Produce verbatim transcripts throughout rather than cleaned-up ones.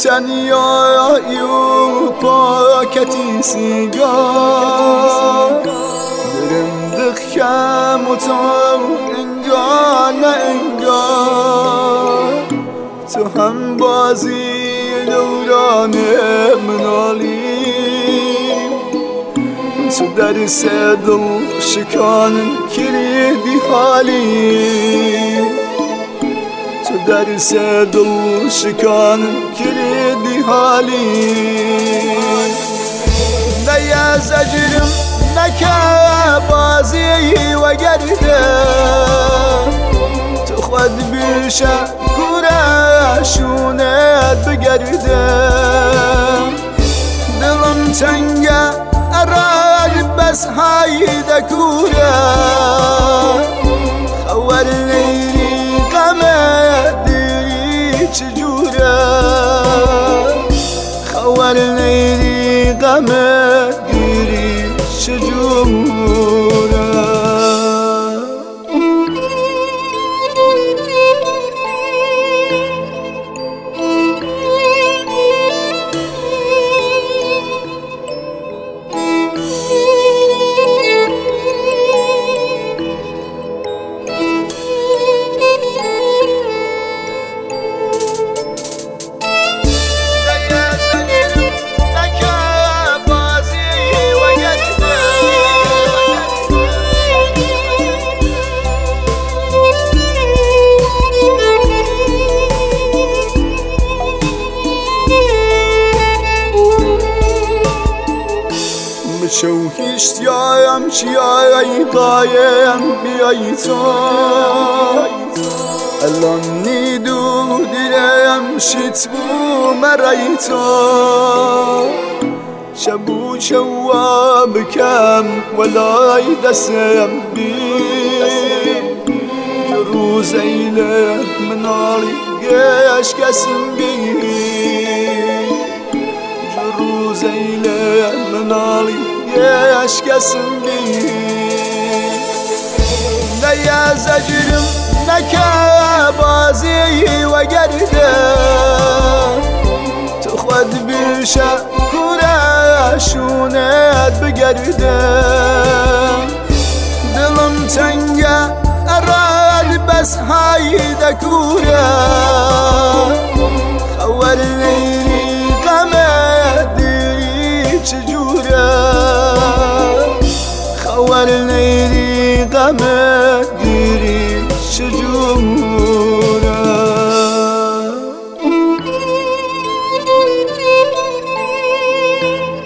تنیایی و پاکتی سیگار درم دخم و تو انگار نه انگار تو هم بازی دوران منالی تو درس دل شکان کلیدی حالی تو درس دل شکان کلیدی حالی نه یا زجرم نکه بازی و گرده تو خود بیشه کورشونت بگرده دلم تنگه اراد بس هایده کوره خور نیری غمه دیری چجوره خور نیری غمه دیری چجوره شو هیشتیایم چیایی قایم بیایی تو الان نیدو دیرم شیت بو مرایی تو شبو شوا بکم ولای دستم بی روز ایله منالی گش کسم بی روز ایله منالی گش کسم بی نه یا زجرم نکه بازی و گرده تو خود بیشه کورشونت بگرده دلم تنگه اراد بس هایده کوره خور نیری غمه دیری چجوره خور نیری غمه دیری چجوره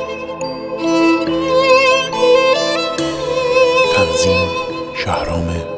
تنظیم شهرام